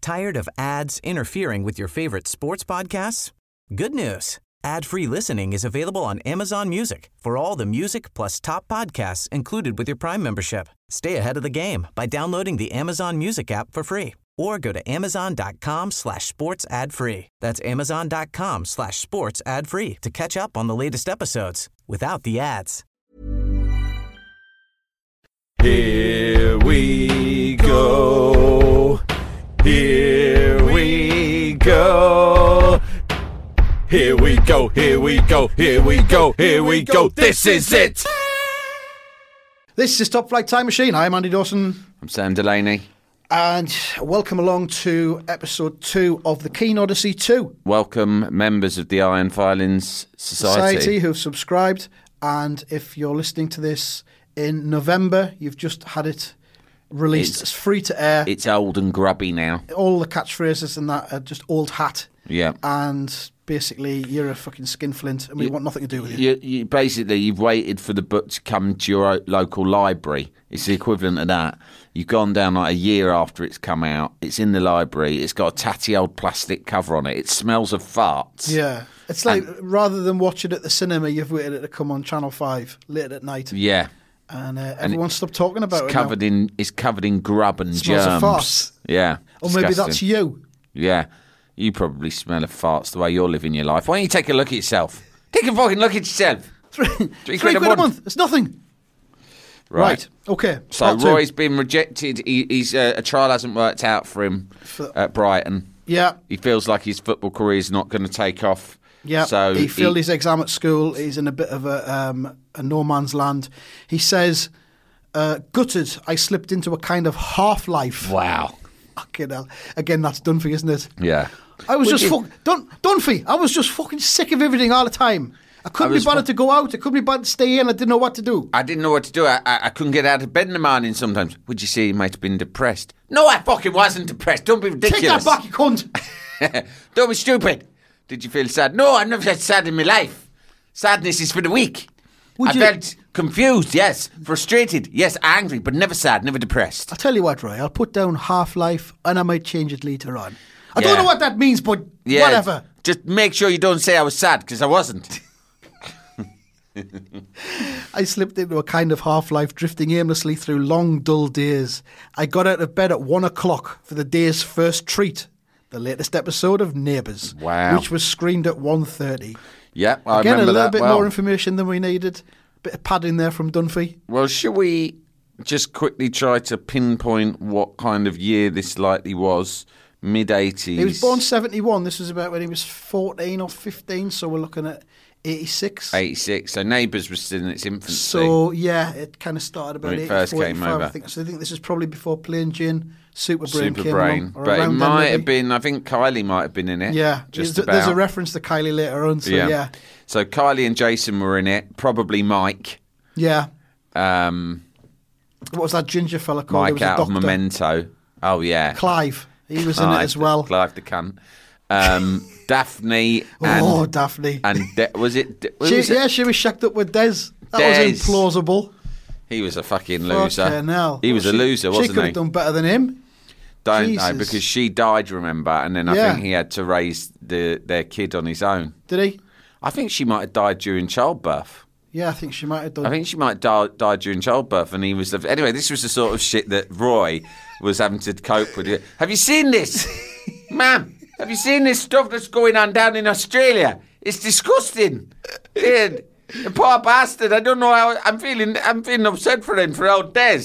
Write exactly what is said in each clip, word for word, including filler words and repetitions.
Tired of ads interfering with your favorite sports podcasts? Good news. Ad-free listening is available on Amazon Music for all the music plus top podcasts included with your Prime membership. Stay ahead of the game by downloading the Amazon Music app for free or go to amazon.com slash sports ad free. That's amazon.com slash sports ad free to catch up on the latest episodes without the ads. Here we go. Here we go. Here we go. Here we go. Here we go. Here we go. This is it. This is Top Flight Time Machine. I'm Andy Dawson. I'm Sam Delaney. And welcome along to episode two of the Keen Odyssey two. Welcome members of the Iron Filings Society. Society who've subscribed. And if you're listening to this in November, you've just had it released. It's, it's free to air. It's old and grubby now. All the catchphrases and that are just old hat. Yeah. And basically, you're a fucking skinflint and we you, want nothing to do with you. you. You Basically, you've waited for the book to come to your local library. It's the equivalent of that. You've gone down like a year after it's come out. It's in the library. It's got a tatty old plastic cover on it. It smells of farts. Yeah. It's like, and, rather than watch it at the cinema, you've waited it to come on Channel five late at night. Yeah. And uh, everyone and stopped talking about it's it covered now. in It's covered in grub and it germs. Smells of farts. Yeah. Or maybe disgusting. that's you. Yeah. You probably smell of farts the way you're living your life. Why don't you take a look at yourself? Take a fucking look at yourself. Three, Three, three quid, quid a a month. It's nothing. Right. right. Okay. So Part Roy's two. been rejected. He, he's uh, a trial hasn't worked out for him For, at Brighton. Yeah. He feels like his football career is not going to take off. Yeah. So he failed he, his exam at school. He's in a bit of a, um, a no man's land. He says, uh, gutted, I slipped into a kind of half-life. Wow. Fucking hell. Again, that's Dunphy, isn't it? Yeah. I was Would just you- fuck, Dun, Dunphy. I was just fucking sick of everything all the time. I couldn't I was be bothered fu- to go out. I couldn't be bothered to stay in. I didn't know what to do. I didn't know what to do. I, I, I couldn't get out of bed in the morning sometimes. Would you say you might have been depressed? No, I fucking wasn't depressed. Don't be ridiculous. Take that back, you cunt. Don't be stupid. Did you feel sad? No, I've never felt sad in my life. Sadness is for the weak. Would I you- felt confused, yes. Frustrated, yes. Angry, but never sad, never depressed. I'll tell you what, Roy. I'll put down Half-Life and I might change it later on. I Yeah. don't know what that means, but Yeah, whatever. Just make sure you don't say I was sad, because I wasn't. I slipped into a kind of half-life, drifting aimlessly through long, dull days. I got out of bed at one o'clock for the day's first treat, the latest episode of Neighbours, Wow. which was screened at one thirty. Yeah, I Again, a remember little that bit well. more information than we needed. Bit of padding there from Dunphy. Well, should we just quickly try to pinpoint what kind of year this likely was? Mid-eighties. He was born seventy-one. This was about when he was fourteen or fifteen, so we're looking at eighty-six. eighty-six. So Neighbours was still in its infancy. So, yeah, it kind of started about When it eighty, first came forty-five, over. I think. So I think this is probably before Plain Jane, Super Brain Super came Brain. along. Or But it around then, might maybe. have been, I think Kylie might have been in it. Yeah, just there's, about. there's a reference to Kylie later on, so yeah. Yeah. So Kylie and Jason were in it. Probably Mike. yeah. Um, What was that ginger fella called? He Mike was a out of doctor. Memento. Oh, yeah. Clive. He was in it Clive, as well. Clive the cunt. Um, Daphne and... oh, Daphne. And De- was it... De- She, was it? yeah, she was shacked up with Des. That Des. was implausible. He was a fucking loser. Fucking hell. He was Well, a she- loser, She wasn't could he? have done better than him. Don't Jesus. know, because she died, remember, and then I Yeah. think he had to raise the their kid on his own. Did he? I think she might have died during childbirth. Yeah, I think she might have done. I think she might have died, died during childbirth, and he was... The, anyway, this was the sort of shit that Roy was having to cope with. Have you seen this? Ma'am, have you seen this stuff that's going on down in Australia? It's disgusting. Yeah, the poor bastard. I don't know how... I'm feeling I'm feeling upset for him, for old Des.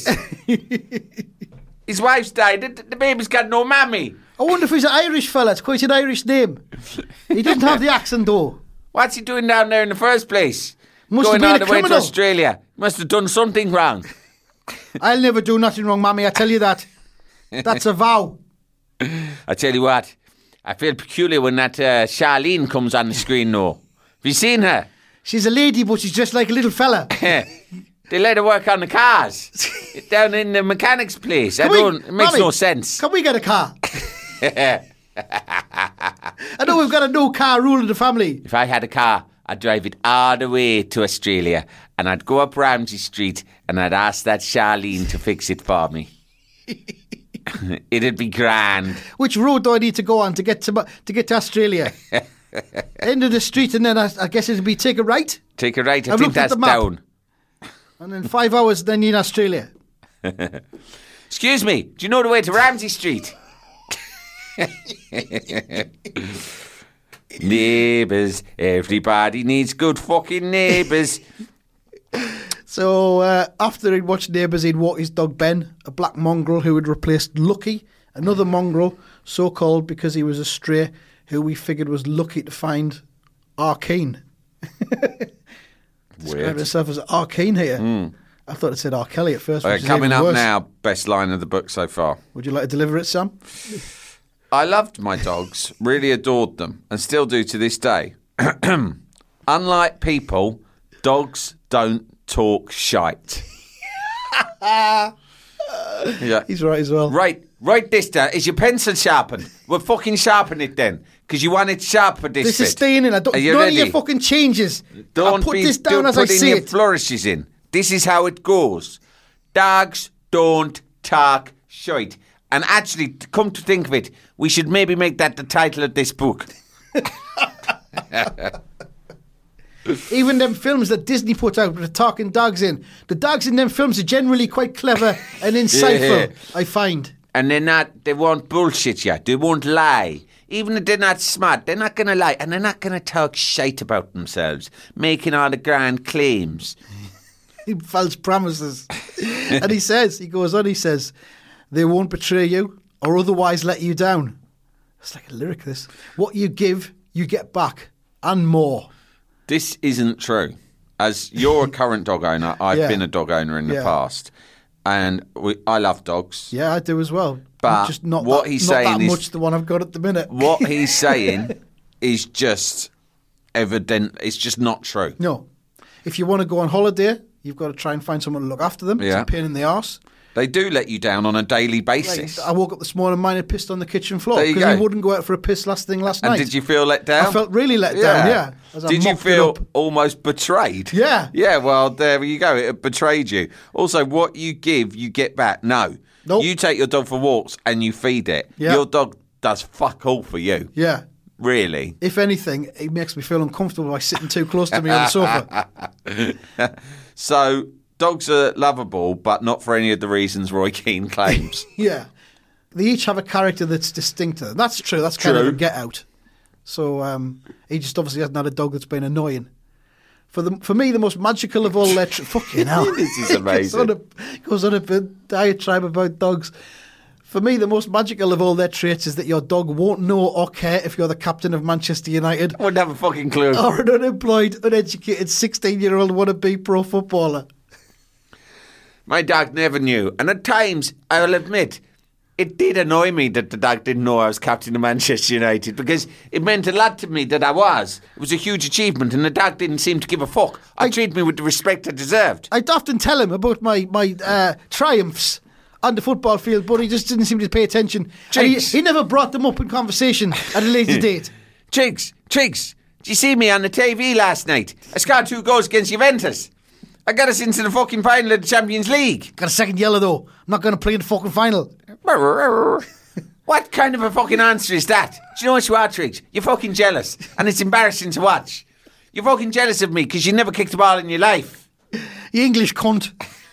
His wife's died. The, the baby's got no mammy. I wonder if he's an Irish fella. It's quite an Irish name. He doesn't have the accent, though. What's he doing down there in the first place? Must Going have all been the a way to criminal. Australia. Must have done something wrong. I'll never do nothing wrong, Mammy. I tell you that. That's a vow. I tell you what, I feel peculiar when that uh, Charlene comes on the screen, though. Have you seen her? She's a lady, but she's just like a little fella. They let her work on the cars down in the mechanics place. I Can we- don't. It makes Mammy, no sense. Can we get a car? I know we've got a no car rule in the family. If I had a car, I'd drive it all the way to Australia, and I'd go up Ramsey Street, and I'd ask that Charlene to fix it for me. It'd be grand. Which road do I need to go on to get to Ma- to get to Australia? End of the street, and then I, I guess it'd be take a right. Take a right. I I've think looked at that's the map. down. And then five hours, then you're in Australia. Excuse me, do you know the way to Ramsey Street? Neighbours, everybody needs good fucking neighbours. So uh, after he'd watched Neighbours, he'd walk his dog Ben, a black mongrel who had replaced Lucky, another mongrel, so called because he was a stray, who we figured was lucky to find Arkane. Described himself as Arkane here. Mm. I thought it said R. Kelly at first. Okay, coming up worse. Now, best line of the book so far. Would you like to deliver it, Sam? I loved my dogs, really adored them, and still do to this day. Unlike people, dogs don't talk shite. Yeah. Yeah. He's right as well. Right, write this down. Is your pencil sharpened? Well, fucking sharpen it then, because you want it sharp for this This bit. is staying in. I don't, Are you none ready? of your fucking changes. Don't I'll put be, this down don't as I put in see your it. flourishes in. This is how it goes. Dogs don't talk shite. And actually, to come to think of it, we should maybe make that the title of this book. Even them films that Disney put out with the talking dogs in, the dogs in them films are generally quite clever and insightful, Yeah. I find. And they're not, they won't bullshit you. They won't lie. Even if they're not smart, they're not going to lie. And they're not going to talk shite about themselves, making all the grand claims. False promises. And he says, he goes on, he says, they won't betray you or otherwise let you down. It's like a lyric, this. What you give, you get back, and more. This isn't true. As you're a current dog owner, I've Yeah. been a dog owner in the Yeah. past. And we, I love dogs. Yeah, I do as well. But just not what that, he's not saying that is- much the one I've got at the minute. What he's saying is just evident. It's just not true. No. If you want to go on holiday, you've got to try and find someone to look after them. Yeah. It's a pain in the arse. They do let you down on a daily Like, basis. I woke up this morning, mine had pissed on the kitchen floor There you because he go. wouldn't go out for a piss last thing last and night. did you feel let down? I felt really let down, yeah. as I Did you mopped it feel up. almost betrayed? Yeah. Yeah, well, there you go. It betrayed you. Also, what you give, you get back. No. Nope. You take your dog for walks and you feed it. Yeah. Your dog does fuck all for you. Yeah. Really. If anything, it makes me feel uncomfortable by sitting too close to me on the sofa. So, dogs are lovable, but not for any of the reasons Roy Keane claims. Yeah. They each have a character that's distinct to them. That's true. That's kind True. of a get out. So um, he just obviously hasn't had a dog that's been annoying. For the, for me, the most magical of all their... Tra- fucking hell. This is amazing. goes, on a, goes on a bit diatribe about dogs. For me, the most magical of all their traits is that your dog won't know or care if you're the captain of Manchester United I wouldn't have a fucking clue. or an unemployed, uneducated sixteen-year-old wannabe pro footballer. My dog never knew. And at times, I'll admit, it did annoy me that the dog didn't know I was captain of Manchester United because it meant a lot to me that I was. It was a huge achievement and the dog didn't seem to give a fuck. I, I- treated me with the respect I deserved. I'd often tell him about my, my uh, triumphs on the football field, but he just didn't seem to pay attention. And he, Jinx. he never brought them up in conversation at a later date. Triggs, Triggs, did you see me on the T V last night? I scored two goals against Juventus. I got us into the fucking final of the Champions League. Got a second yellow, though. I'm not going to play in the fucking final. What kind of a fucking answer is that? Do you know what you are, Triggs? You're fucking jealous, and it's embarrassing to watch. You're fucking jealous of me because you never kicked a ball in your life. You English cunt.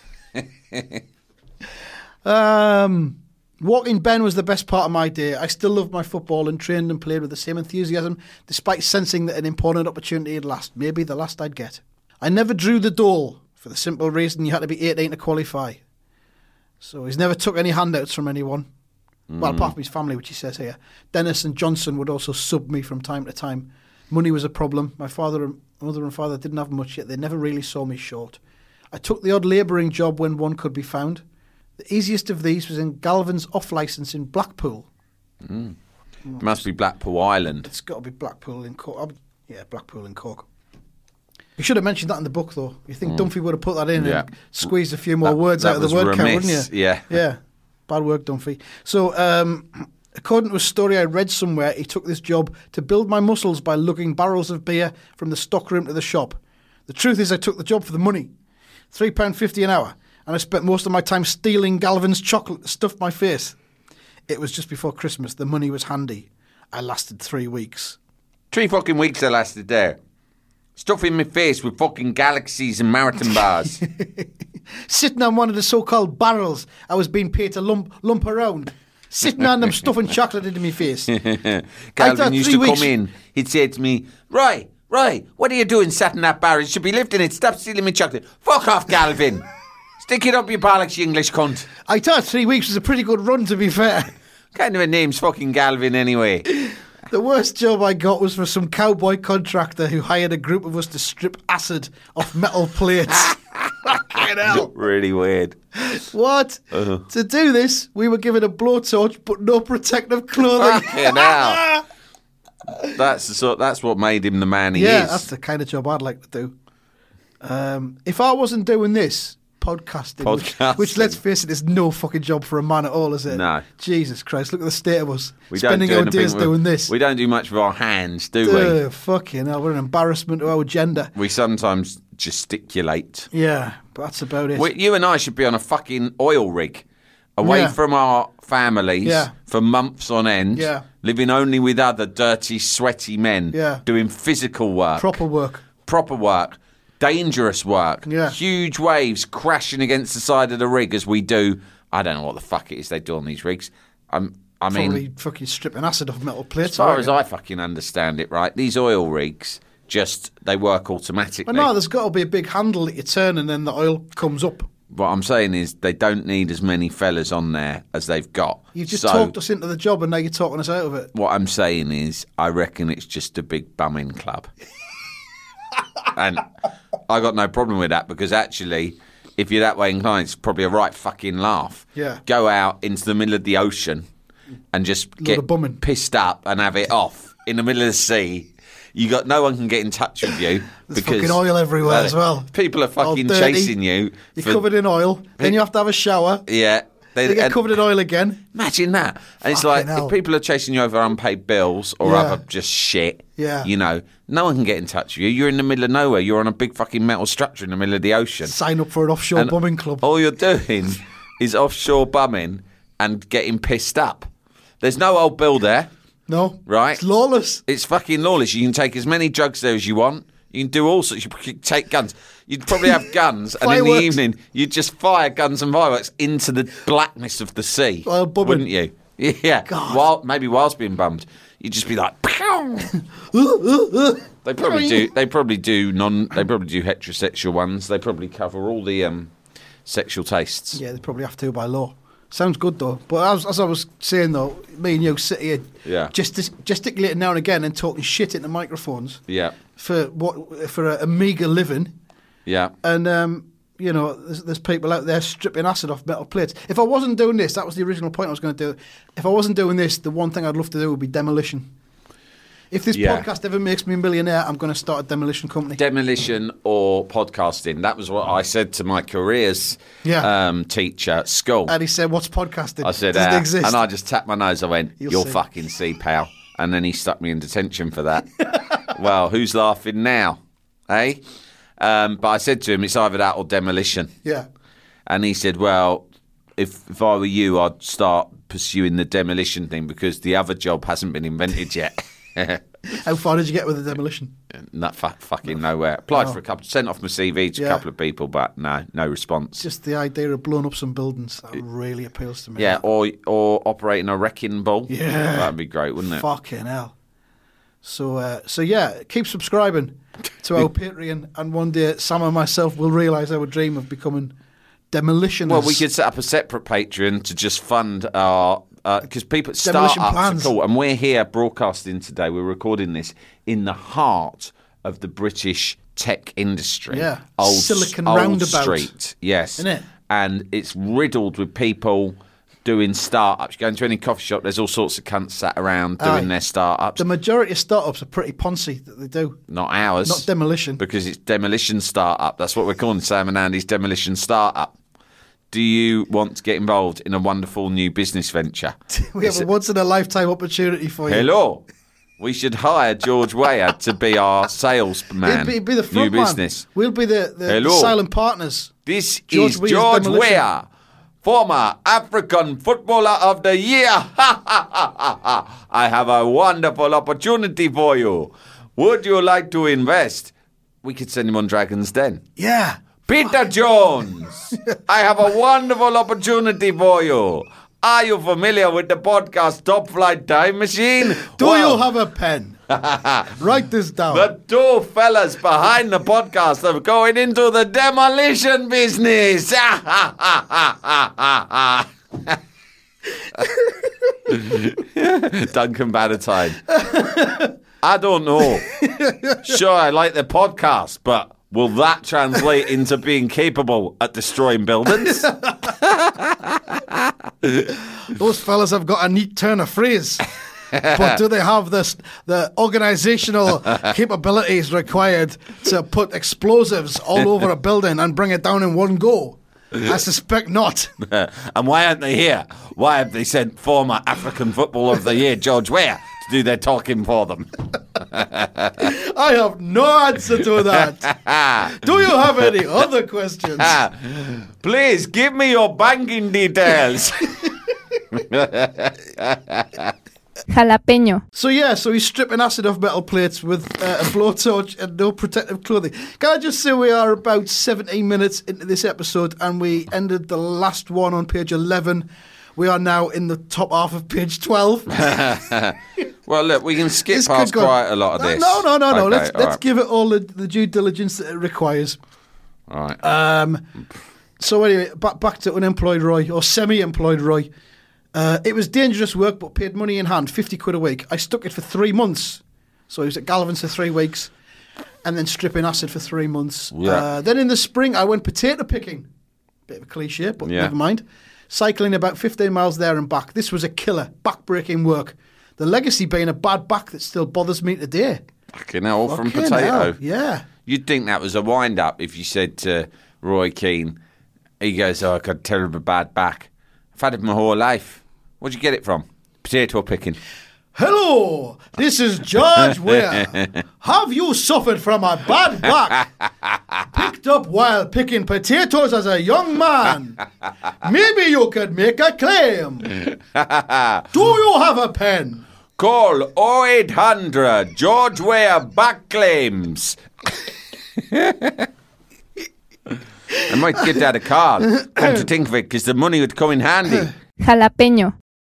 um, walking Ben was the best part of my day. I still loved my football and trained and played with the same enthusiasm, despite sensing that an important opportunity had last. Maybe the last I'd get. I never drew the dole, for the simple reason you had to be eighteen to qualify. So he's never took any handouts from anyone. Mm. Well, apart from his family, which he says here. Dennis and Johnson would also sub me from time to time. Money was a problem. My father and mother and father didn't have much, yet they never really saw me short. I took the odd labouring job when one could be found. The easiest of these was in Galvin's off-licence in Blackpool. Mm. It must be Blackpool Island. It's got to be Blackpool in Cork. Yeah, Blackpool in Cork. You should have mentioned that in the book, though. You think mm. Dunphy would have put that in yeah. and squeezed a few more that, words that out of the was word count, remiss. wouldn't you? Yeah. Yeah. Bad work, Dunphy. So, um, according to a story I read somewhere, he took this job to build my muscles by lugging barrels of beer from the stockroom to the shop. The truth is I took the job for the money. three pounds fifty an hour. And I spent most of my time stealing Galvin's chocolate to stuff my face. It was just before Christmas. The money was handy. I lasted three weeks. Three fucking weeks I lasted there. Stuffing my face with fucking galaxies and marathon bars. Sitting on one of the so-called barrels I was being paid to lump, lump around. Sitting on them stuffing chocolate into my face. Calvin used to weeks... come in. He'd say to me, Roy, Roy, what are you doing sat in that barrel? You should be lifting it. Stop stealing my chocolate. Fuck off, Calvin. Stick it up your bollocks, you English cunt. I thought three weeks was a pretty good run, to be fair. What kind of a name's fucking Galvin anyway? The worst job I got was for some cowboy contractor who hired a group of us to strip acid off metal plates. Fucking hell. Really weird. What? Uh-huh. To do this, we were given a blowtorch but no protective clothing. Fucking hell. That's the sort. That's what made him the man he yeah, is. That's the kind of job I'd like to do. Um, if I wasn't doing this, podcasting, podcasting. Which, which, let's face it, is no fucking job for a man at all, is it? No. Jesus Christ, look at the state of us. We Spending don't do our days with, doing this. We don't do much with our hands, do Duh, we? Fucking hell, we're an embarrassment to our gender. We sometimes gesticulate. Yeah, but that's about it. We, you and I should be on a fucking oil rig, away Yeah. from our families Yeah. for months on end, Yeah. living only with other dirty, sweaty men, Yeah. doing physical work. Proper work. Proper work. Dangerous work. Yeah. Huge waves crashing against the side of the rig as we do. I don't know what the fuck it is they do on these rigs. I'm, I mean, Probably fucking stripping acid off metal plates. as far I as reckon. I fucking understand it, right, these oil rigs just, they work automatically. But no, there's got to be a big handle that you turn and then the oil comes up. What I'm saying is they don't need as many fellas on there as they've got. You've just So talked us into the job and now you're talking us out of it. what I'm saying is I reckon it's just a big bumming club. And I got no problem with that because actually, if you're that way inclined, it's probably a right fucking laugh. Yeah. Go out into the middle of the ocean and just Lot get of bumming. pissed up and have it off in the middle of the sea. You got no one can get in touch with you. There's because fucking oil everywhere uh, as well. People are All fucking dirty. chasing you. You're for- covered in oil. Then you have to have a shower. Yeah. They, They get and- covered in oil again. Imagine that. And it's Fucking like, hell. if people are chasing you over unpaid bills or Yeah. other just shit, Yeah. you know, no one can get in touch with you. You're in the middle of nowhere. You're on a big fucking metal structure in the middle of the ocean. Sign up for an offshore And bumming club. All you're doing is offshore bumming and getting pissed up. There's no old bill there, No. right? It's lawless. It's fucking lawless. You can take as many drugs there as you want. You can do all sorts. You can take guns. You'd probably have guns, and in the Fireworks. evening, you'd just fire guns and fireworks into the blackness of the sea. Well, bumming. wouldn't you? Yeah. God. While, maybe whilst being bummed, you'd just be like, "Pow!" They probably do. They probably do non. They probably do heterosexual ones. They probably cover all the um, sexual tastes. Yeah, they probably have to by law. Sounds good though. But as, as I was saying though, me and you sit here Yeah. gestic- gesticulating now and again and talking shit into microphones Yeah. for what for a, a meagre living. Yeah. And um, you know, there's, there's people out there stripping acid off metal plates. If I wasn't doing this, that was the original point I was going to do. If I wasn't doing this, the one thing I'd love to do would be demolition. If this Yeah. podcast ever makes me a millionaire, I'm going to start a demolition company. Demolition or podcasting. That was what I said to my careers Yeah. um, teacher at school. And he said, "What's podcasting? I said, Does it "Ah," exist?" and I just tapped my nose. I went, You'll "You'll see. fucking see, pal." And then he stuck me in detention for that. Well, who's laughing now, eh? Um, but I said to him, it's either that or demolition. Yeah. And he said, well, if if I were you, I'd start pursuing the demolition thing because the other job hasn't been invented yet. How far did you get with the demolition? Not fu- fucking nowhere. Applied No. for a couple, sent off my C V to Yeah. a couple of people, but no, no response. Just the idea of blowing up some buildings that really appeals to me. Yeah, or or operating a wrecking ball. Yeah. That'd be great, wouldn't it? Fucking hell. So, uh, so yeah, keep subscribing to our Patreon, and one day Sam and myself will realise our dream of becoming demolitionists. Well, we could set up a separate Patreon to just fund our because people Demolition startups plans. are cool, and we're here broadcasting today. We're recording this in the heart of the British tech industry. Yeah. old Silicon old Roundabout. Street. Yes, Innit? and it's riddled with people doing startups. You go into any coffee shop, there's all sorts of cunts sat around doing Aye. their startups. The majority of startups are pretty poncy that they do. Not ours. Not demolition. Because it's demolition startup. That's what we're calling Sam and Andy's demolition startup. Do you want to get involved in a wonderful new business venture? We have a once in a lifetime opportunity for you. Hello. We should hire George Weah to be our salesman. He'll be, be the new front man. business. We'll be the, the, the Hello. silent partners. This George is Weah's George demolition. Weah former African Footballer of the Year. Ha ha ha ha ha. I have a wonderful opportunity for you. Would you like to invest? We could send him on Dragon's Den. Yeah. Peter Jones, I have a wonderful opportunity for you. Are you familiar with the podcast Top Flight Time Machine? Do Well, you have a pen? Write this down. the two fellas behind the podcast are going into the demolition business. Duncan Bannatyne. I don't know. Sure, I like the podcast, but will that translate into being capable at destroying buildings? Those fellas have got a neat turn of phrase. But do they have this, the organisational capabilities required to put explosives all over a building and bring it down in one go? I suspect not. And why aren't they here? Why have they sent former African Footballer of the Year, George Weah, to do their talking for them? I have no answer to that. Do you have any other questions? Please give me your banking details. Jalapeño. So yeah, so he's stripping acid off metal plates with uh, a blowtorch and no protective clothing. Can I just say we are about seventeen minutes into this episode and we ended the last one on page eleven. We are now in the top half of page twelve. Well, look, we can skip This past could go- quite a lot of this. No, no, no, no. Okay, let's all let's right. give it all the, the due diligence that it requires. All right. Um, so anyway, back back to unemployed Roy or semi-employed Roy. Uh, it was dangerous work, but paid money in hand, fifty quid a week. I stuck it for three months. So he was at Galvin's for three weeks, and then stripping acid for three months. Yeah. Uh, then in the spring, I went potato picking. Bit of a cliche, but Yeah. never mind. Cycling about fifteen miles there and back. This was a killer, back-breaking work. The legacy being a bad back that still bothers me today. Fucking hell, from Fucking potato. hell, yeah. You'd think that was a wind-up if you said to Roy Keane, he goes, oh, I've got a terrible bad back. I've had it my whole life. Where'd you get it from? Potato picking. Hello, this is George Weah. Have you suffered from a bad back? Picked up while picking potatoes as a young man? Maybe you could make a claim. Do you have a pen? Call oh eight hundred George Weah back claims. I might give that a call. Come to think of it, because the money would come in handy. Jalapeño.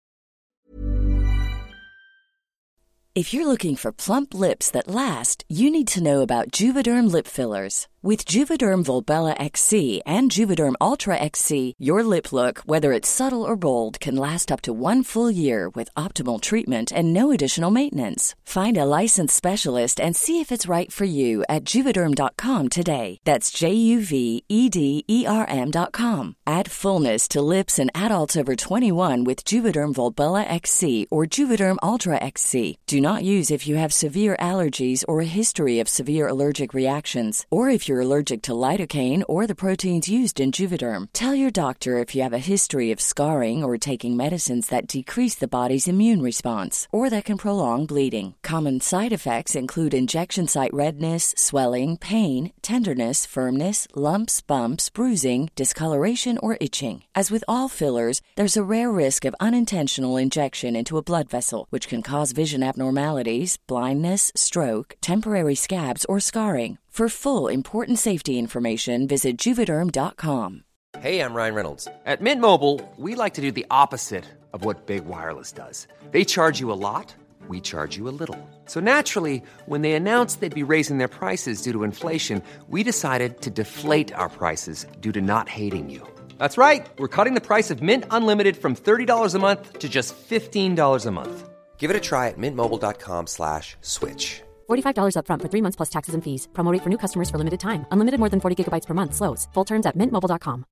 If you're looking for plump lips that last, you need to know about Juvederm lip fillers. With Juvederm Volbella X C and Juvederm Ultra X C, your lip look, whether it's subtle or bold, can last up to one full year with optimal treatment and no additional maintenance. Find a licensed specialist and see if it's right for you at Juvederm dot com today. That's J U V E D E R M dot com. Add fullness to lips in adults over twenty-one with Juvederm Volbella X C or Juvederm Ultra X C. Do not use if you have severe allergies or a history of severe allergic reactions, or if you're allergic to lidocaine or the proteins used in Juvederm. Tell your doctor if you have a history of scarring or taking medicines that decrease the body's immune response or that can prolong bleeding. Common side effects include injection site redness, swelling, pain, tenderness, firmness, lumps, bumps, bruising, discoloration, or itching. As with all fillers, there's a rare risk of unintentional injection into a blood vessel, which can cause vision abnormalities, blindness, stroke, temporary scabs, or scarring. For full, important safety information, visit Juvederm dot com. Hey, I'm Ryan Reynolds. At Mint Mobile, we like to do the opposite of what Big Wireless does. They charge you a lot, we charge you a little. So naturally, when they announced they'd be raising their prices due to inflation, we decided to deflate our prices due to not hating you. That's right. We're cutting the price of Mint Unlimited from thirty dollars a month to just fifteen dollars a month. Give it a try at mintmobile.com slash switch. forty-five dollars up front for three months plus taxes and fees. Promo rate for new customers for limited time. Unlimited more than forty gigabytes per month. Slows full terms at mint mobile dot com.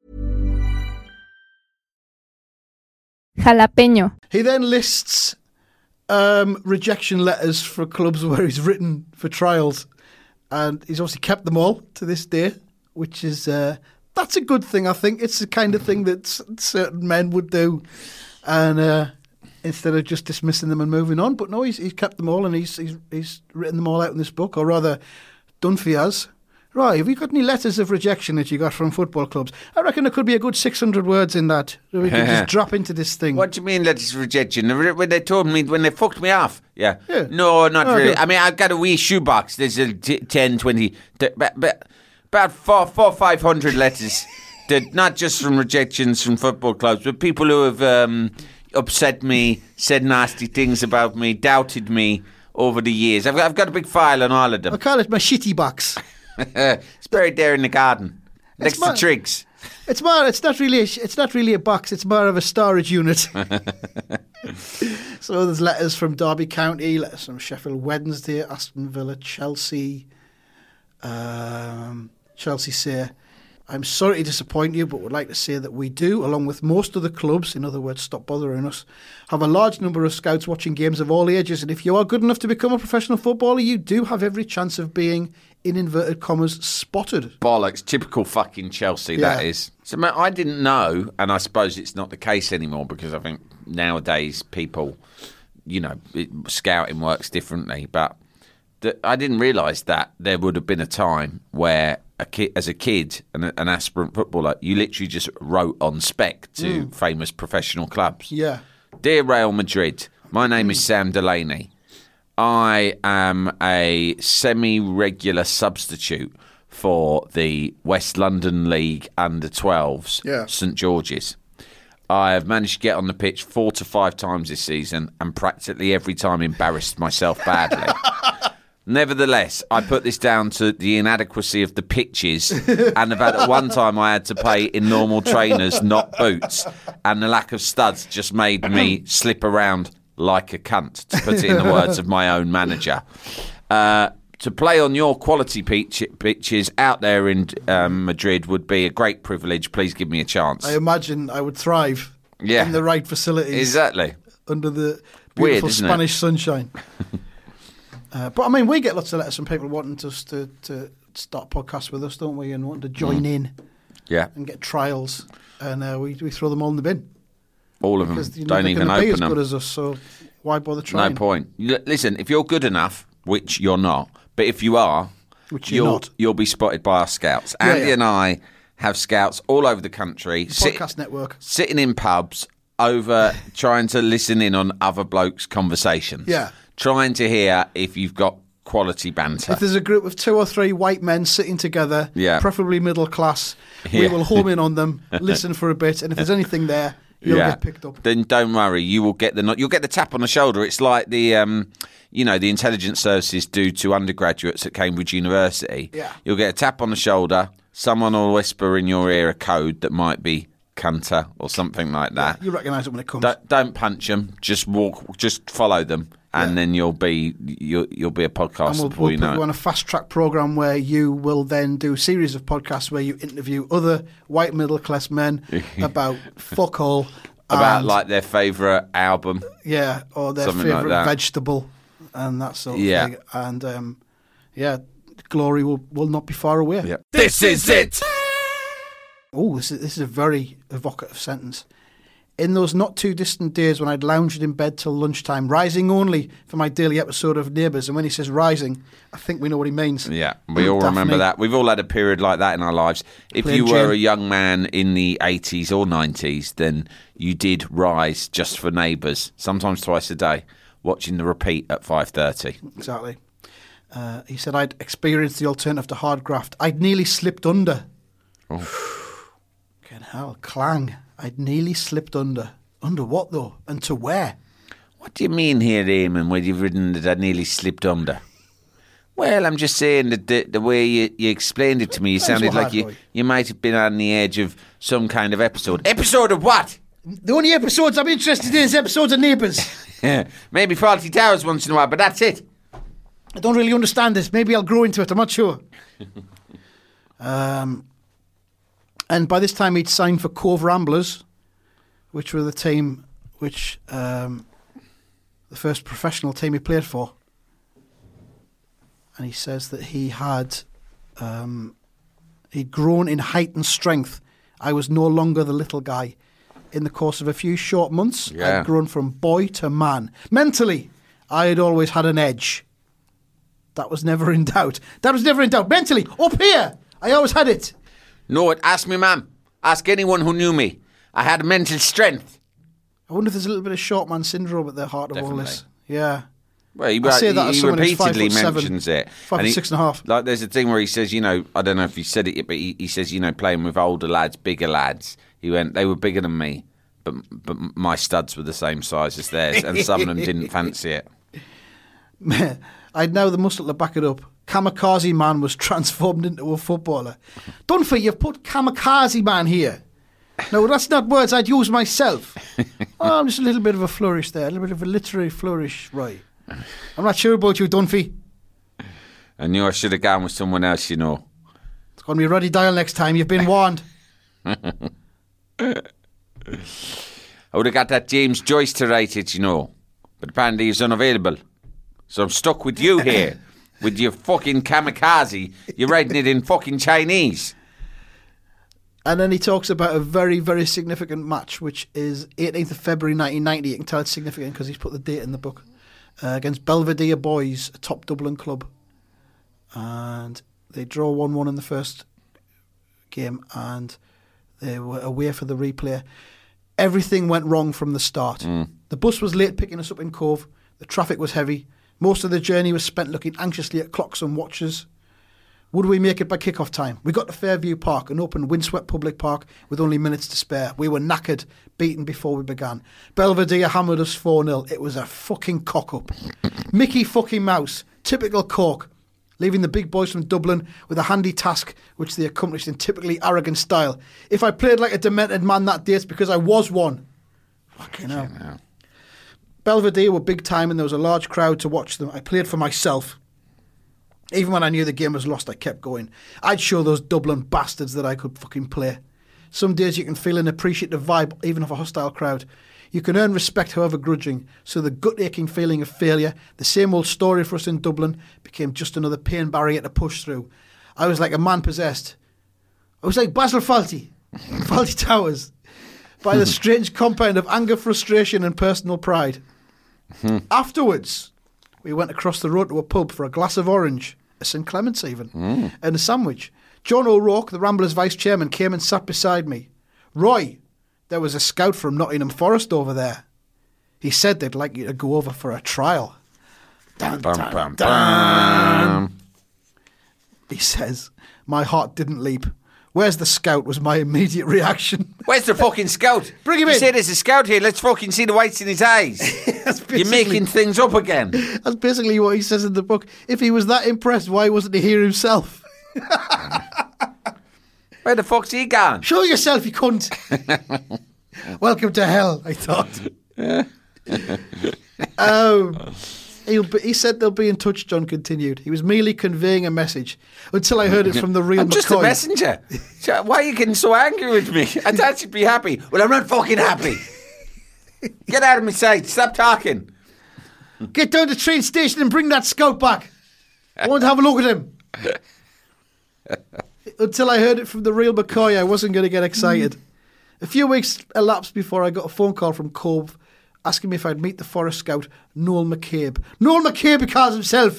Jalapeño. He then lists um, rejection letters for clubs where he's written for trials, and he's obviously kept them all to this day, which is uh, that's a good thing. I think it's the kind of thing that s- certain men would do, and uh, instead of just dismissing them and moving on. But no, he's he's kept them all, and he's he's he's written them all out in this book, or rather, Dunphy has Right, have you got any letters of rejection that you got from football clubs? I reckon there could be a good six hundred words in that. That we could just drop into this thing. What do you mean letters of rejection? When they told me, when they fucked me off? Yeah. Yeah. No, not Oh, really. okay. I mean, I've got a wee shoebox. There's a t- ten, twenty, th- but, but about four, four, five hundred letters. That not just from rejections from football clubs, but people who have um, upset me, said nasty things about me, doubted me over the years. I've got, I've got a big file on all of them. I call it my shitty box. It's buried there in the garden, next It's to my- Triggs. It's more. It's not really. A, sh- it's not really a box. It's more of a storage unit. So there's letters from Derby County, letters from Sheffield Wednesday, Aston Villa, Chelsea. Um, Chelsea say, "I'm sorry to disappoint you, but would like to say that we do, along with most of the clubs, in other words, stop bothering us, have a large number of scouts watching games of all ages. And if you are good enough to become a professional footballer, you do have every chance of being, in inverted commas, spotted." Bollocks, typical fucking Chelsea, Yeah. that is. So mate, I didn't know, and I suppose it's not the case anymore because I think nowadays people, you know, it, scouting works differently. But the, I didn't realise that there would have been a time where, a kid, as a kid, an, an aspirant footballer, you literally just wrote on spec to famous professional clubs. Yeah. Dear Real Madrid, my name is Sam Delaney. I am a semi-regular substitute for the West London League under twelves, Yeah. St George's. I have managed to get on the pitch four to five times this season and practically every time embarrassed myself badly. Nevertheless, I put this down to the inadequacy of the pitches and the fact that one time I had to play in normal trainers, not boots, and the lack of studs just made me slip around like a cunt, to put it in the words of my own manager. Uh, to play on your quality pitch, pitches out there in um, Madrid would be a great privilege. Please give me a chance. I imagine I would thrive Yeah. in the right facilities. Exactly. Under the Weird, beautiful isn't it? Spanish sunshine. uh, but I mean, we get lots of letters from people wanting us to, to start podcasts with us, don't we? And wanting to join Mm. in Yeah. and get trials. And uh, we, we throw them all in the bin. All of them. Because you know, Don't they're even gonna be open as them. good as us, so why bother trying? No point. L- Listen, if you're good enough, which you're not, but if you are, Which you're you'll, not. you'll be spotted by our scouts. Yeah, Andy yeah. and I have scouts all over the country. sit- Podcast network. Sitting in pubs over trying to listen in on other blokes' conversations. Yeah. Trying to hear if you've got quality banter. If there's a group of two or three white men sitting together, Yeah. preferably middle class, we Yeah. will home in on them, listen for a bit, and if there's anything there, you'll get picked up. Then don't worry, you will get the no- you'll get the tap on the shoulder. It's like the um, you know, the intelligence services do to undergraduates at Cambridge University. Yeah. You'll get a tap on the shoulder. Someone will whisper in your ear a code that might be cunter or something like that. You recognise it when it comes. Don't, don't punch them. Just walk. Just follow them, and Yeah. then you'll be you'll you'll be a podcaster And we'll, before we'll you put know you it. on a fast track program where you will then do a series of podcasts where you interview other white middle class men about fuck all. About and, like their favourite album. yeah, or their something like favourite that. vegetable and that sort of Yeah. thing. And um, yeah, glory will, will not be far away. Yeah. This is it. Oh, this is, this is a very evocative sentence. In those not too distant days when I'd lounged in bed till lunchtime, rising only for my daily episode of Neighbours. And when he says rising, I think we know what he means. Yeah, we all Daphne. remember that. We've all had a period like that in our lives. If Playing you were gin. a young man in the eighties or nineties, then you did rise just for Neighbours, sometimes twice a day, watching the repeat at five thirty. Exactly. Uh, he said, I'd experienced the alternative to hard graft. I'd nearly slipped under. Fucking hell, clang. I'd nearly slipped under. Under what, though? And to where? What do you mean here, Eamon, when you've written that I nearly slipped under? Well, I'm just saying that the, the way you, you explained it to me, you Thanks sounded for like hard, you, Roy. you might have been on the edge of some kind of episode. Episode of what? The only episodes I'm interested in is episodes of Neighbours. Maybe Faulty Towers once in a while, but that's it. I don't really understand this. Maybe I'll grow into it. I'm not sure. um, and by this time, he'd signed for Cove Ramblers, which were the team, which um, the first professional team he played for. And he says that he had um, he'd grown in height and strength. I was no longer the little guy. In the course of a few short months, Yeah. I'd grown from boy to man. Mentally, I had always had an edge. That was never in doubt. That was never in doubt. Mentally, up here, I always had it. No, ask me, ma'am. Ask anyone who knew me. I had mental strength. I wonder if there's a little bit of short man syndrome at the heart of Definitely. all this. Yeah. Well, he, I say that he, as he someone who's five repeatedly foot seven, mentions it. Five And foot he- six and a half. Like, there's a thing where he says, you know, I don't know if he said it yet, but he, he says, you know, playing with older lads, bigger lads. He went, they were bigger than me, but but my studs were the same size as theirs, and some of them didn't fancy it. I'd now the muscle to back it up. Kamikaze Man was transformed into a footballer. Dunphy, you've put Kamikaze Man here. No, that's not words I'd use myself. Oh, I'm just a little bit of a flourish there, a little bit of a literary flourish, right. I'm not sure about you, Dunphy. I knew I should have gone with someone else, you know. It's going to be a ruddy dial next time. You've been warned. I would have got that James Joyce to write it, you know. But apparently he's unavailable. So I'm stuck with you here. With your fucking kamikaze. You're writing it in fucking Chinese. And then he talks about a very, very significant match, which is eighteenth of February nineteen ninety. You can tell it's significant because he's put the date in the book. Uh, against Belvedere Boys, a top Dublin club. And they draw one one in the first game, and they were away for the replay. Everything went wrong from the start. Mm. The bus was late picking us up in Cove. The traffic was heavy. Most of the journey was spent looking anxiously at clocks and watches. Would we make it by kick-off time? We got to Fairview Park, an open, windswept public park with only minutes to spare. We were knackered, beaten before we began. Belvedere hammered us four nil. It was a fucking cock-up. Mickey fucking Mouse, typical Cork, leaving the big boys from Dublin with a handy task which they accomplished in typically arrogant style. If I played like a demented man that day, it's because I was one. Fucking hell. hell. Belvedere were big time and there was a large crowd to watch them. I played for myself. Even when I knew the game was lost, I kept going. I'd show those Dublin bastards that I could fucking play. Some days you can feel an appreciative vibe, even of a hostile crowd. You can earn respect, however grudging. So the gut-aching feeling of failure, the same old story for us in Dublin, became just another pain barrier to push through. I was like a man possessed. I was like Basil Fawlty, Fawlty Towers, by the strange compound of anger, frustration and personal pride. Afterwards, we went across the road to a pub for a glass of orange, a Saint Clement's even, mm. and a sandwich. John O'Rourke, the Ramblers vice chairman, came and sat beside me. Roy, there was a scout from Nottingham Forest over there. He said they'd like you to go over for a trial. Dun, Bum, dun, bum, dun. bum. He says, my heart didn't leap. Where's the scout was my immediate reaction. Where's the fucking scout? Bring him you in. said there's a scout here. Let's fucking see the whites in his eyes. You're making things up again. That's basically what he says in the book. If he was that impressed, why wasn't he here himself? Where the fuck's he gone? Show yourself, you cunt. Welcome to hell, I thought. um, he'll be, he said they'll be in touch, John continued. He was merely conveying a message until I heard it from the real I'm McCoy. just a messenger. Why are you getting so angry with me? I'd actually be happy. Well, I'm not fucking happy. Get out of my sight. Stop talking. Get down to the train station and bring that scout back. I want to have a look at him. Until I heard it from the real McCoy, I wasn't going to get excited. A few weeks elapsed before I got a phone call from Cove asking me if I'd meet the Forest Scout, Noel McCabe. Noel McCabe calls himself.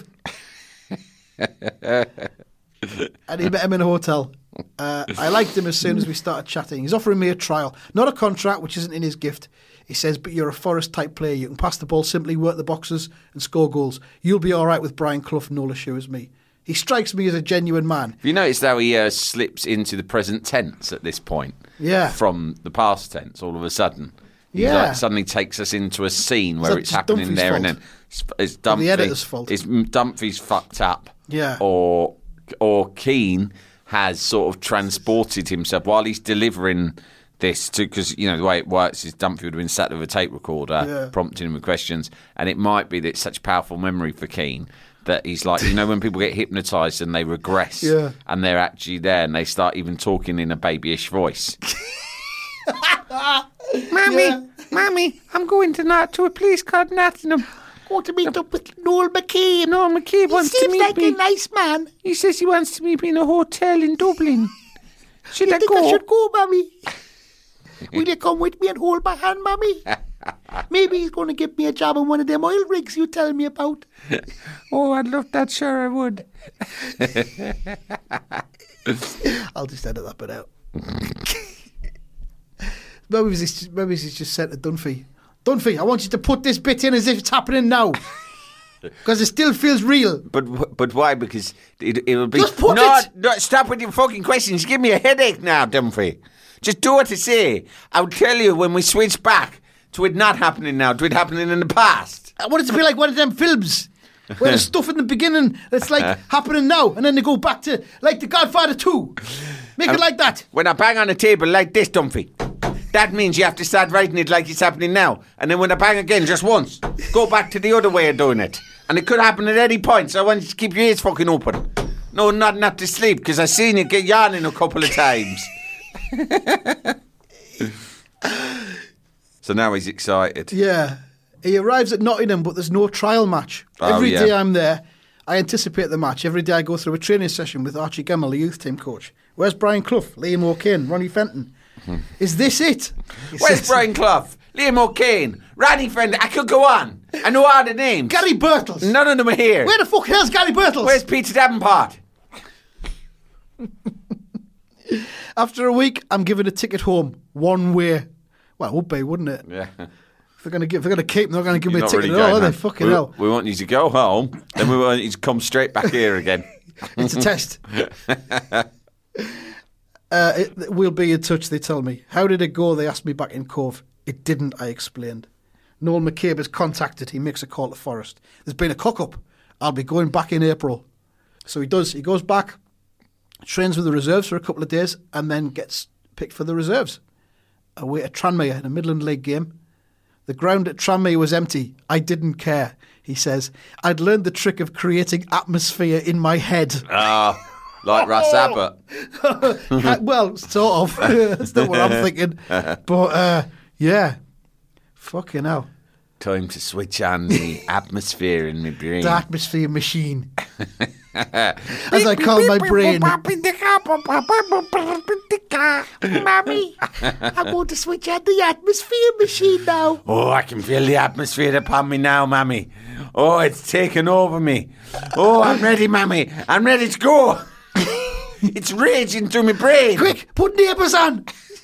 And he met him in a hotel. Uh, I liked him as soon as we started chatting. He's offering me a trial, not a contract, which isn't in his gift. He says, but you're a Forest-type player. You can pass the ball simply, work the boxes and score goals. You'll be all right with Brian Clough, Noel assures me. He strikes me as a genuine man. Have you noticed how he uh, slips into the present tense at this point? Yeah. From the past tense all of a sudden. He Yeah. like suddenly takes us into a scene where that it's just happening Dunphy's there and fault? then. It's, it's Or the Dunphy, editor's fault? It's Dunphy's fucked up. Yeah. Or, or Keane has sort of transported himself while he's delivering this to, because, you know, the way it works is Dunphy would have been sat with a tape recorder Yeah. prompting him with questions, and it might be that it's such powerful memory for Keane that he's like, you know, when people get hypnotised and they regress Yeah. and they're actually there and they start even talking in a babyish voice. Mummy, Yeah. Mummy, I'm going to not to a place called Nottingham. Want to meet up with Noel McCabe. Noel McCabe wants to meet me. nice man. He says he wants to meet me in a hotel in Dublin. Should You I think go? I should go, Mummy? Will you come with me and hold my hand, Mummy? Maybe he's going to give me a job on one of them oil rigs you tell me about. Oh, I'd love that, sure I would. I'll just edit that bit out. Maybe he's, maybe he's just said to Dunphy, Dunphy, I want you to put this bit in as if it's happening now. Because it still feels real. But but why? Because it, it'll be... Just put no, it! No, stop with your fucking questions. Give me a headache now, Dunphy. Just do what I say. I'll tell you when we switch back to it not happening now, to it happening in the past. I want it to be like one of them films where there's stuff in the beginning that's like happening now, and then they go back to, like The Godfather two. Make Um, it like that. When I bang on the table like this, Dunphy, that means you have to start writing it like it's happening now. And then when I bang again just once, go back to the other way of doing it. And it could happen at any point, so I want you to keep your ears fucking open. No, not not to sleep, because I've seen you get yawning a couple of times. So now he's excited. Yeah. He arrives at Nottingham, but there's no trial match. Oh, Every yeah. day I'm there, I anticipate the match. Every day I go through a training session with Archie Gemmell, the youth team coach. Where's Brian Clough, Liam O'Kane, Ronnie Fenton? Is this it? He Where's says- Brian Clough? Liam O'Kane? Ronnie Fenton? I could go on. I know all the names. Gary Birtles. None of them are here. Where the fuck hell's Gary Birtles? Where's Peter Davenport? After a week, I'm given a ticket home, one way. Well, it would be, wouldn't it? Yeah. If they're going to give, if they're going to keep, them, they're going to give You're me a not ticket really at all, are going they? home. Fucking we, hell. We want you to go home, then we want you to come straight back here again. It's a test. uh, it, we'll be in touch, they tell me. How did it go? They asked me back in Cove. It didn't, I explained. Noel McCabe is contacted. He makes a call to Forest. There's been a cock-up. I'll be going back in April. So he does. He goes back, trains with the reserves for a couple of days, and then gets picked for the reserves. Away at Tranmere in a Midland League game. The ground at Tranmere was empty. I didn't care, he says. I'd learned the trick of creating atmosphere in my head. Ah, like Russ Abbott. Uh, well, sort of. That's not what I'm thinking. But, uh, yeah. Fucking hell. Time to switch on the atmosphere in my brain. The atmosphere machine. As I call my brain. Mommy, I'm going to switch on the atmosphere machine now. Oh, I can feel the atmosphere upon me now, Mammy. Oh, it's taken over me. Oh, I'm ready, Mammy. I'm ready to go. It's raging through my brain. Quick, put neighbours on.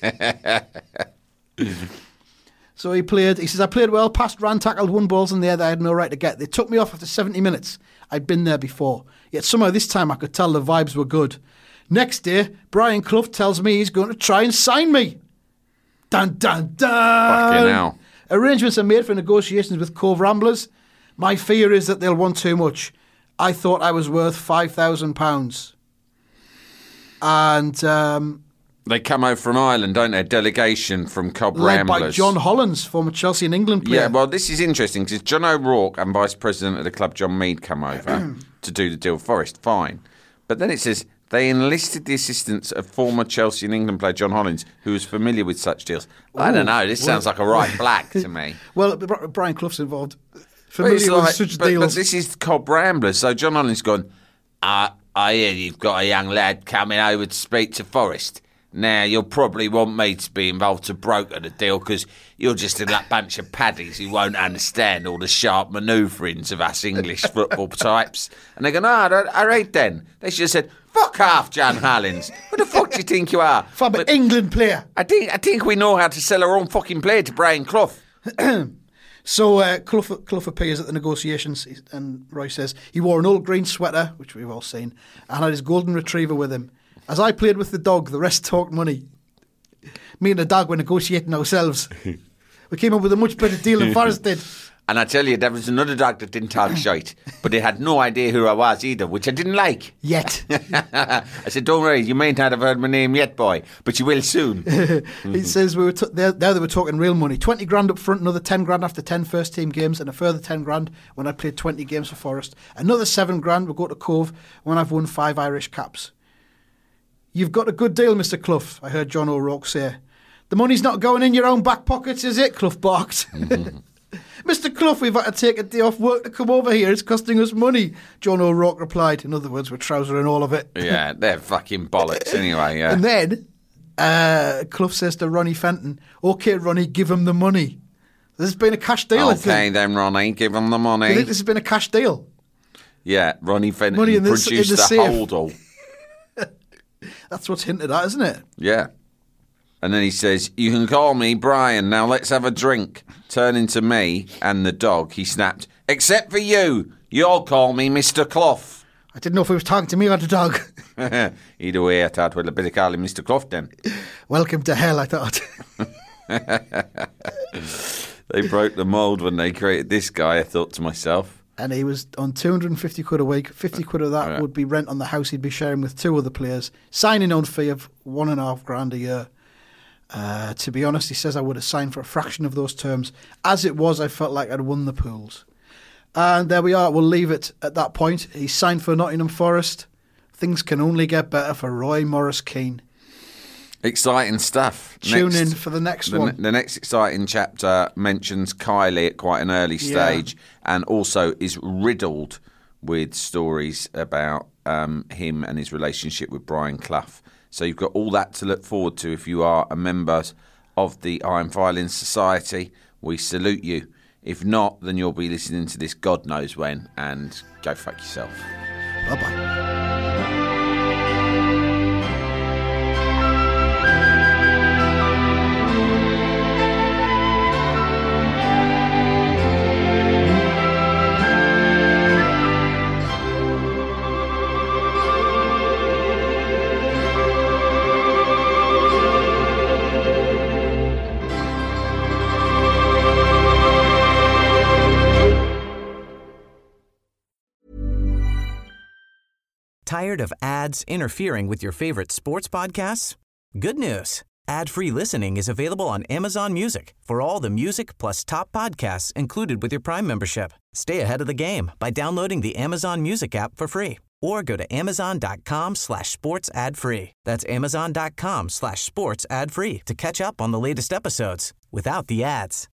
So he played, he says, I played well, passed, ran, tackled, won balls in the air that I had no right to get. They took me off after seventy minutes. I'd been there before. Yet somehow this time I could tell the vibes were good. Next day, Brian Clough tells me he's going to try and sign me. Dun, dun, dun. Fucking hell. Arrangements are made for negotiations with Cove Ramblers. My fear is that they'll want too much. I thought I was worth five thousand pounds. And um, They come over from Ireland, don't they? A delegation from Cobb led Ramblers. by John Hollins, former Chelsea and England player. Yeah, well, this is interesting because John O'Rourke and Vice President of the club, John Mead, come over to do the deal. Forest, fine. But then it says they enlisted the assistance of former Chelsea and England player John Hollins, who was familiar with such deals. I don't know. This sounds like a right black to me. Well, Bri- Brian Clough's involved. But, Familiar it's with like, such but, but deals. this is Cobb Ramblers. So John Hollins gone, uh, I hear you've got a young lad coming over to speak to Forest. Now, you'll probably want me to be involved to broker the deal because you're just a like, bunch of paddies who won't understand all the sharp manoeuvrings of us English football types. And they go, no, all right then. They should have said, fuck off, John Hollins. Who the fuck do you think you are? From an But England player. I think I think we know how to sell our own fucking player to Brian Clough. So uh, Clough, Clough appears at the negotiations, and Roy says he wore an old green sweater, which we've all seen, and had his golden retriever with him. As I played with the dog, the rest talked money. Me and the dog were negotiating ourselves. We came up with a much better deal than Forest did. And I tell you, there was another dog that didn't talk shite, but they had no idea who I was either, which I didn't like. Yet. I said, don't worry, you may not have heard my name yet, boy, but you will soon. He says we were t- there, there they were talking real money. twenty grand up front, another ten grand after ten first team games, and a further ten grand when I played twenty games for Forest. Another seven grand will go to Cove when I've won five Irish caps. You've got a good deal, Mister Clough, I heard John O'Rourke say. The money's not going in your own back pockets, is it? Clough barked. Mister Clough, we've had to take a day off work to come over here. It's costing us money, John O'Rourke replied. In other words, we're trousering all of it. Yeah, they're fucking bollocks anyway, yeah. And then uh, Clough says to Ronnie Fenton, OK, Ronnie, give him the money. This has been a cash deal, I Okay, think. then, Ronnie, give him the Do you money. think this has been a cash deal? Yeah, Ronnie Fenton Money in the- produced in the the safe. holdall. That's what's hinted at, isn't it? Yeah. And then he says, you can call me Brian. Now let's have a drink. Turning to me and the dog, he snapped, except for you. You'll call me Mister Clough. I didn't know if he was talking to me or the dog. Either way, I thought, well, I better call him Mister Clough then. Welcome to hell, I thought. They broke the mould when they created this guy, I thought to myself. And he was on two hundred fifty quid a week. fifty quid of that Right. would be rent on the house he'd be sharing with two other players. Signing on fee of one and a half grand a year. Uh, to be honest, he says I would have signed for a fraction of those terms. As it was, I felt like I'd won the pools. And there we are. We'll leave it at that point. He signed for Nottingham Forest. Things can only get better for Roy Morris-Keane. Exciting stuff. Tune Next- in for the next the, one. The next exciting chapter mentions Kylie at quite an early Yeah. stage and also is riddled with stories about um, him and his relationship with Brian Clough. So you've got all that to look forward to if you are a member of the Iron Filing Society. We salute you. If not, then you'll be listening to this God knows when, and go fuck yourself. Bye-bye. Tired of ads interfering with your favorite sports podcasts? Good news. Ad-free listening is available on Amazon Music for all the music plus top podcasts included with your Prime membership. Stay ahead of the game by downloading the Amazon Music app for free or go to amazon.com slash sports ad free. That's amazon.com slash sports ad free to catch up on the latest episodes without the ads.